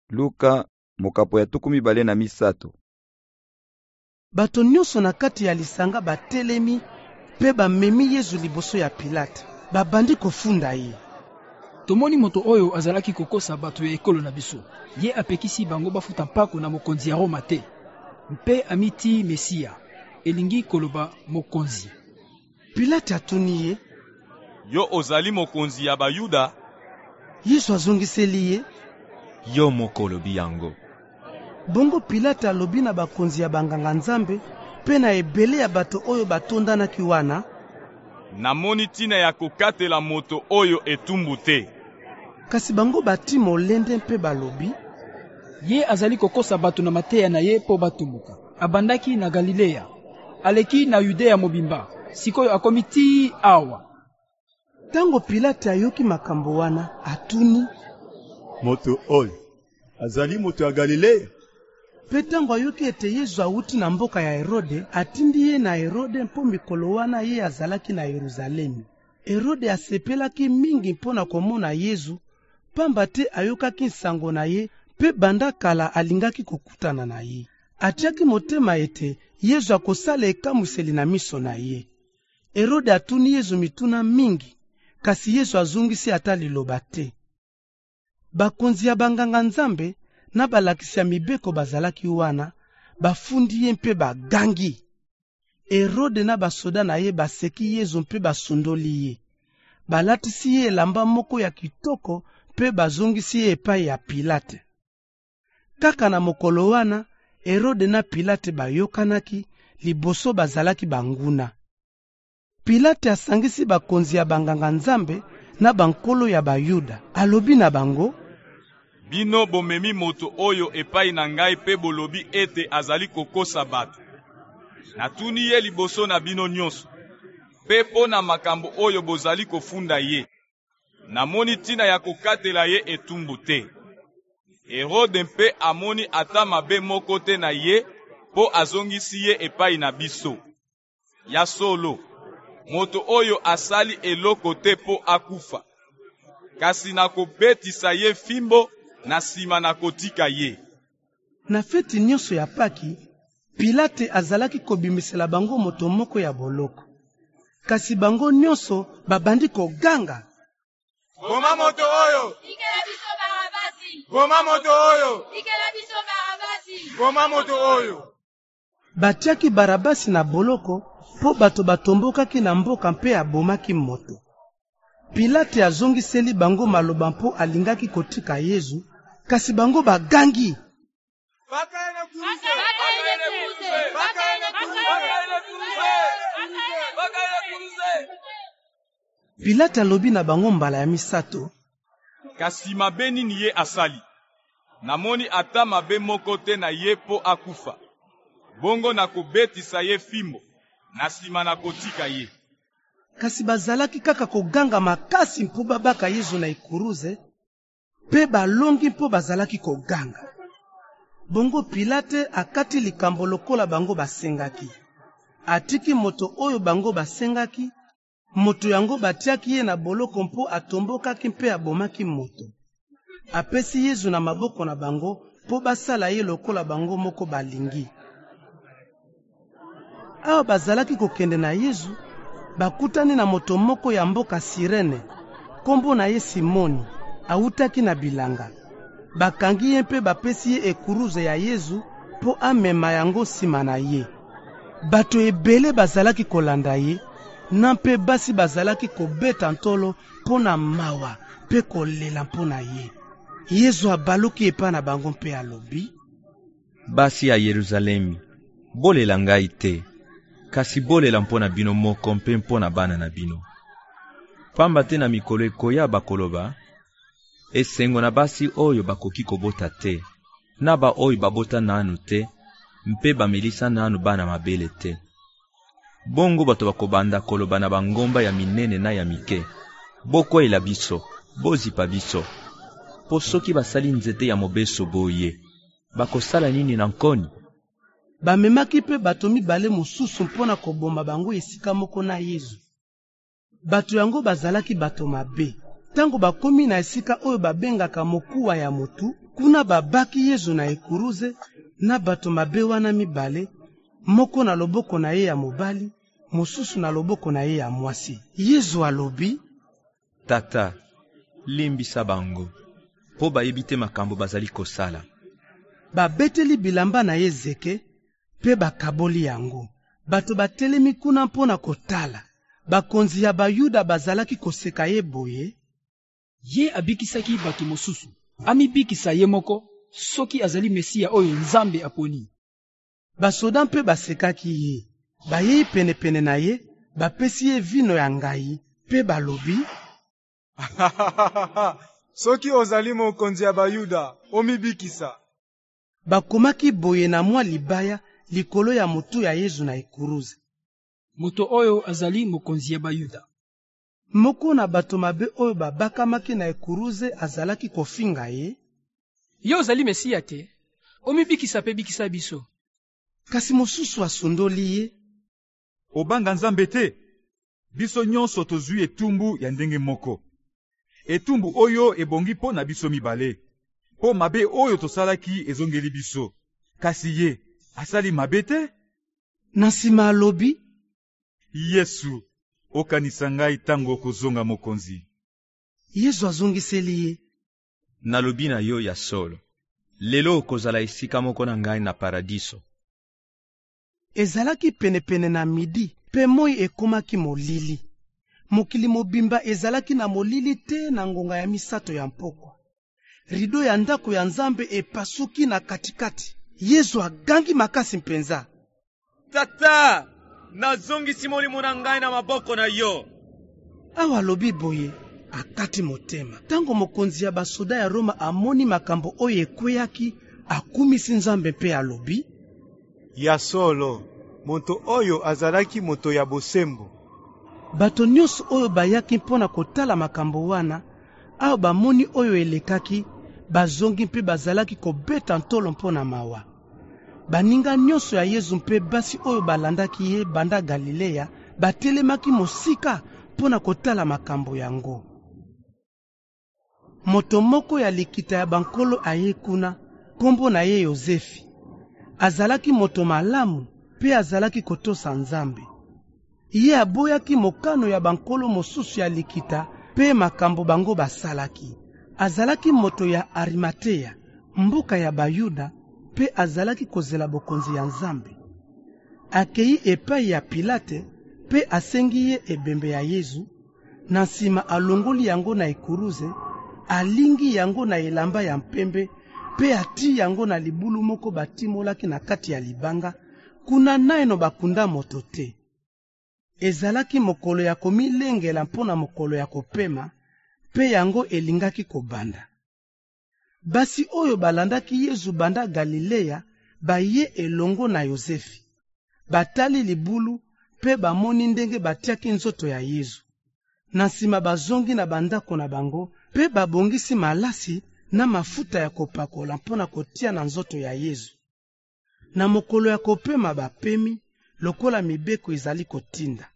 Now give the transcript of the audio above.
Luka mokapo ya 23. Bato nyonso na kati ya lisanga batelemi pe bamemi Yesu liboso ya Pilate. Babandi kofunda ye. Tomoni moto oyo azalaki kokosa bato ya ekolo na biso. Ye apekisi bango bafuta mpako na mokonzi ya Roma te. Mpe amiti Mesia, elingi koloba mokonzi. Pilate atuni ye. Yo ozali mokonzi ya Bayuda? Yesu azongiseli ye. Yo mokolobi yango. Bongo Pilate alobi na bakonzi ya banganga nzambe pe na ebele ya bato oyo batondanaki wana. Namoni tina ya kokatela moto oyo etumbu te. Kasi bango bati molende mpe balobi. Ye azali kokosa bato na mateya na ye po batumuka. Abandaki na Galilea. Aleki na Yudea mobimba. Sikoyo akomiti awa. Tango Pilate ayoki makambo wana, atuni. Moto oyo azali moto ya Galilea? Pe tango ayoki ete Yesu awuti na mboka ya Herode, atindi ye na Herode mpo mikolo wana ye azalaki na Yerusalemi. Herode asepelaki mingi mpona komona Yesu, pamba te ayokaki nsango na ye, pe banda kala alingaki kokutana na ye. Atiaki motema ete Yesu akosala ekamwiseli na miso na ye. Herode atuni Yesu mituna mingi, kasi Yesu azungisi ata liloba te. Bakonzi ya banganga nzambe na balakisi ya mibeko bazalaki wana, bafundi ye mpe bagangi. Herode na basoda na ye baseki Yesu mpe basundoli ye. Balatisi ye elamba moko ya kitoko mpe bazongisi ye epai ya Pilate. Kaka na mokolo wana, Herode na Pilate bayokanaki, liboso bazalaki banguna. Pilate asangisi bakonzi ya banganga nzambe na bankolo ya Bayuda. Alobi na bango, bino bomemi moto oyo epai na ngai pe bolobi ete azali kokosa bato. Natuni ye liboso na bino nyonso. Pe po na makambo oyo bozali kofunda ye. Namoni tina ya kokatela ye etumbu te. Herode mpe amoni ata mabe moko te na ye po azongisi ye epai na biso. Ya solo, moto oyo asali eloko te po akufa. Kasi na kobetisa ye fimbo na sima na kotika ye. Na feti nyonso ya Paki, Pilate azalaki kobimisela bango moto moko ya boloko. Kasi bango nyonso babandi koganga. Goma moto oyo! Ikela biso Barabasi! Goma moto oyo! Ikela biso Barabasi! Goma moto oyo! Batiaki Barabasi na boloko po bato batombokaki na mboka mpe abomaki moto. Pilate azongiseli bango maloba mpo alingaki kotika Yesu, kasi bango bagangi. Pilate alobi na bango mbala ya misato, kasi mabe nini ye asali? Namoni ata mabe moko te na ye po akufa. Bongo na kobetisa ye fimbo na sima na kotika ye. Kasi bazalaki kaka koganga makasi mpo babaka Yesu na ikuruze, pe balongi mpo bazalaki koganga. Bongo Pilate akati likambo lokola bango basengaki. Atiki moto oyo bango basengaki, moto yango batiaki ye na boloko mpo atombokaki mpe abomaki moto. Apesi Yesu na maboko na bango mpo basala ye lokola bango moko balingi. Awa bazalaki kokende na Yesu, bakutani na moto moko ya mboka Sirene, kombo na ye Simoni, awutaki na bilanga. Bakangi ye mpe bapesi ye ekuruze ya Yesu po amema yango sima na ye. Bato ebele bazalaki kolanda ye, na mpe basi bazalaki kobeta ntolo po na mawa pe kolela mpo na ye. Yesu abaluki epa na bango mpe alobi, basi ya Yerusalemi, bolela ngai te, kasi bolela mpo na bino moko mpe mpo na bana na bino. Pamba te na mikolo ekoya bakoloba, esengo na basi oyo bakoki kobota te, na ba oyo babota nanu te, mpe bamelisa nanu bana mabele te. Bongo bato bakobanda koloba na bangomba ya minene na ya mike, bokwela biso, bozipa biso. Po soki basali nzete ya mobeso boye, bakosala nini na nkoni? Bamemaki pe bato mibale mosusu mpona koboma bango esika moko na Yesu. Bato yango bazalaki bato mabe. Tango bakomi na esika oyo babengaka mokuwa ya motu, kuna babaki Yezu na ekuruze na bato mabe wana mibale, moko na loboko na ye ya mobali, mosusu na loboko na ye ya mwasi. Yezu alobi, Tata, limbisa bango, po bayebi te makambo bazali kosala. Babeteli bilamba na ye zeke, pe bakaboli yango. Bato batelemi kuna mpona kotala. Bakonzi ya Bayuda bazalaki koseka ye boye. Ye abikisaki bato mosusu, amibikisa ye moko, soki azali Mesia oyo Nzambe aponi. Basoda mpe basekaki ye. Bayei penepene na ye, bapesi ye vino ya ngai, pe balobi, soki ozali mokonzi ya Bayuda, omibikisa. Bakomaki boye na mwa libaya likolo ya motu ya Yezu na ekuruze. Moto oyo azali mokonzi ya Bayuda. Moko na bato mabe oyo babakamaki na ekuruze azalaki kofinga ye. Yo ozali Mesia te, omibikisa pe bikisa biso. Kasi mosusu asundoli ye. Obanga Nzambe te, biso nyonso tozwi etumbu ya ndenge moko. Etumbu oyo ebongi po na biso mibale. Po mabe oyo tosalaki ezongeli biso. Kasi ye, asali mabe te? Na nsima alobi, Yesu, okanisa ngai tango kozonga mokonzi. Yesu azongiseli ye, Nalobi na yo ya solo, lelo okozala esika moko na ngai na paradiso. Ezalaki penepene na midi, pe moi ekomaki molili. Mokili mobimba ezalaki na molili te na ngonga ya misato ya mpokwa. Rido ya ndako ya Nzambe epasuki na katikati. Yesu agangi makasi mpenza. Tata, nazongisi molimo na ngai na maboko na yo. Awa lobi boye, akati motema. Tango mokonzi ya basoda ya Roma amoni makambo oyo ekweyaki, akumisi Nzambe pe alobi, ya solo, moto oyo azalaki moto ya bosembo. Bato nyonso oyo bayaki mpona kotala makambo wana, ayo bamoni oyo elekaki, bazongi mpe bazalaki kobeta ntolo mpona mawa. Baninga nyonso ya Yezu mpe basi oyo balandaki ye banda Galilea, batelemaki mosika mpona kotala makambo yango. Moto moko ya likita ya bankolo aye kuna, kombo na ye Yozefi. Azalaki moto malamu, pe azalaki kotosa Nzambe. Ye aboyaki mokano ya bankolo mosusu ya likita, pe makambo bango basalaki. Azalaki moto ya Arimatea, mboka ya Bayuda, pe azalaki kozela bokonzi ya Nzambe. Akei epai ya Pilate, pe asengi ye ebembe ya Yezu, na nsima alongoli yango na ekuruze, alingi yango na elamba ya mpembe, pe ati yango na libulu moko batimolaki na kati ya libanga, kuna naino bakunda moto te. Ezalaki mokolo ya komilengela mpona mokolo ya kopema, pe yango elingaki kobanda. Basi oyo balandaki Yezu banda Galilea, baye elongo na Yozefi. Batali libulu, pe bamoni ndenge batiaki nzoto ya Yezu. Na nsima bazongi na bandako na bango, pe babongisi malasi na mafuta ya kopakola mpona kotia na nzoto ya Yezu. Na mokolo ya kopema bapemi, lokola mibeko ezali kotinda.